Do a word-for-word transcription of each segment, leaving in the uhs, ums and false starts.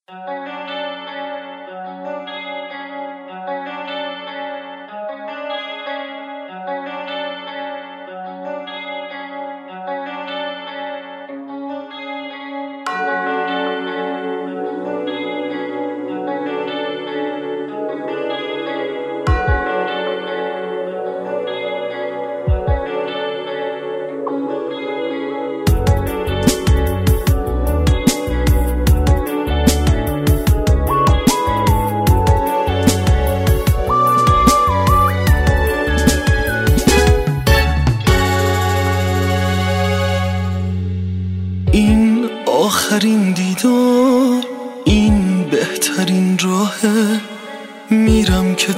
این آخرین دیدار، این بهترین راهه، میرم که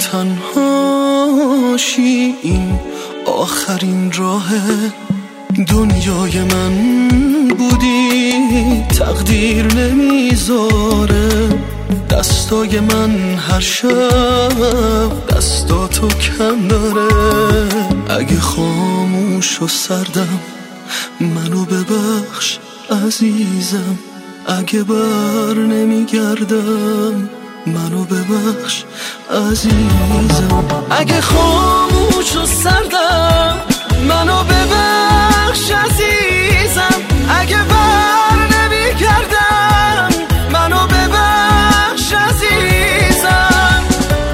تنهاشی، این آخرین راهه. دنیای من بودی تقدیر نمیذاره، دستای من هر شب دستاتو کم داره. اگه خاموش و سردم منو ببخش عزیزم، اگه بر نمیگردم منو ببخش عزیزم. اگه خاموش و سردم منو ببخش عزیزم، اگه بر نمیگردم منو ببخش عزیزم.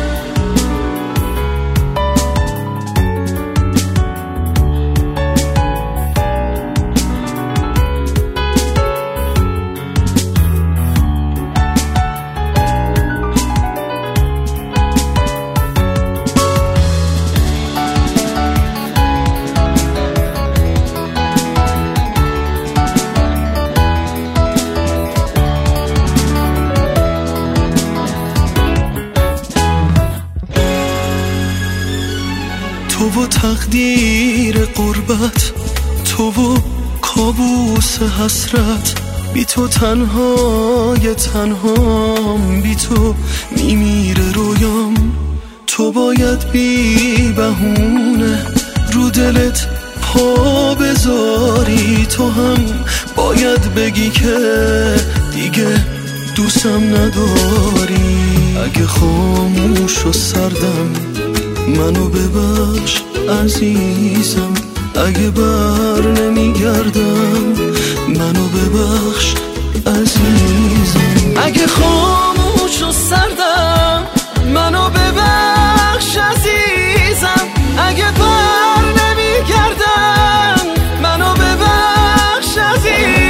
تو و تقدیر قربت، تو و کابوس حسرت، بی تو تنهای تنهام، بی تو میمیره رویام. تو باید بی بهونه رو دلت پا بذاری، تو هم باید بگی که دیگه دوستم نداری. اگه خاموش و سردم منو ببخش عزیزم، اگه بر نمیگردم منو ببخش عزیزم. اگه خاموش و سردم منو ببخش عزیزم، اگه بر نمیگردم منو ببخش عزیزم.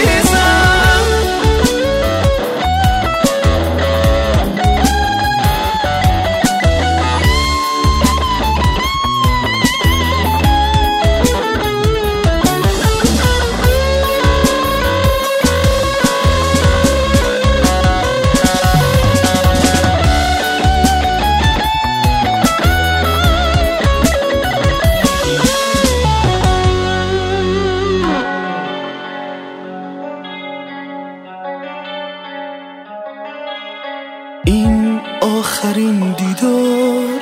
این آخرین دیدار،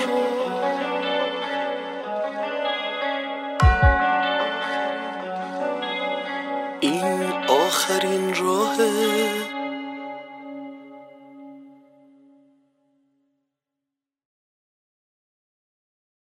این آخرین راهه.